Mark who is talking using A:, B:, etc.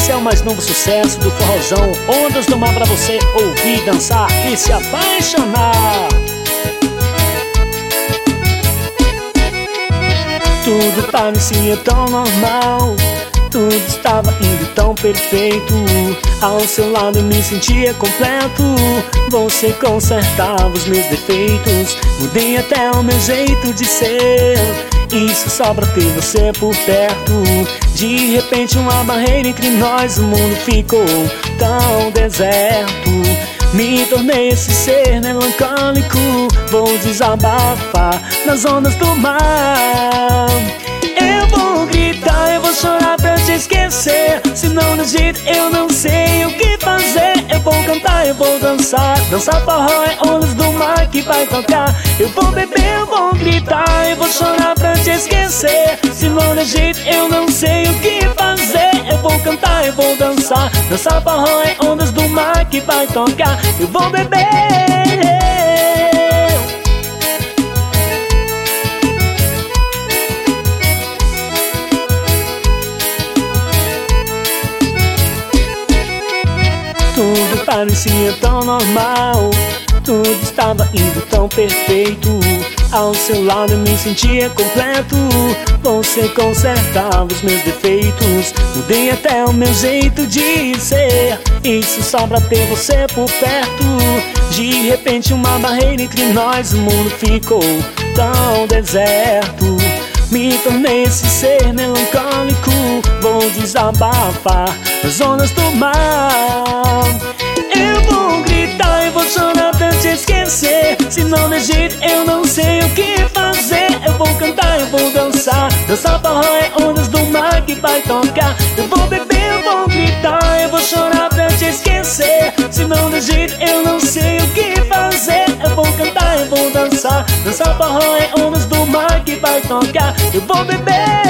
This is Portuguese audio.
A: Esse é o mais novo sucesso do forrozão, Ondas do Mar, pra você ouvir, dançar e se apaixonar. Tudo parecia tão normal, tudo estava indo tão perfeito. Ao seu lado eu me sentia completo. Você consertava os meus defeitos, mudei até o meu jeito de ser. Isso só pra ter você por perto. De repente uma barreira entre nós, o mundo ficou tão deserto. Me tornei esse ser melancólico, vou desabafar nas ondas do mar. Eu vou gritar, eu vou chorar pra te esquecer, senão no jeito eu não sei o que fazer. Eu vou cantar, eu vou dançar, dançar forró é ondas do mar que vai tocar. Eu vou beber, eu vou gritar, eu vou chorar pra te esquecer, senão no jeito eu não sei o que fazer. Eu vou cantar, eu vou dançar, dançar forró é ondas do mar que vai tocar. Eu vou beber. Tudo parecia tão normal, tudo estava indo tão perfeito. Ao seu lado eu me sentia completo. Você consertava os meus defeitos, mudei até o meu jeito de ser. Isso só pra ter você por perto. De repente uma barreira entre nós, o mundo ficou tão deserto. Me tornei esse ser melancólico, vou desabafar nas ondas do mar. Eu vou gritar, eu vou chorar pra te esquecer, senão de jeito eu não sei o que fazer. Eu vou cantar, eu vou dançar, dançar forró é ondas do mar que vai tocar. Eu vou beber, eu vou gritar, eu vou chorar pra te esquecer, senão de jeito eu não sei o que fazer. Eu vou cantar, eu vou dançar, dançar forró é ondas do mar que vai tocar. Eu vou beber.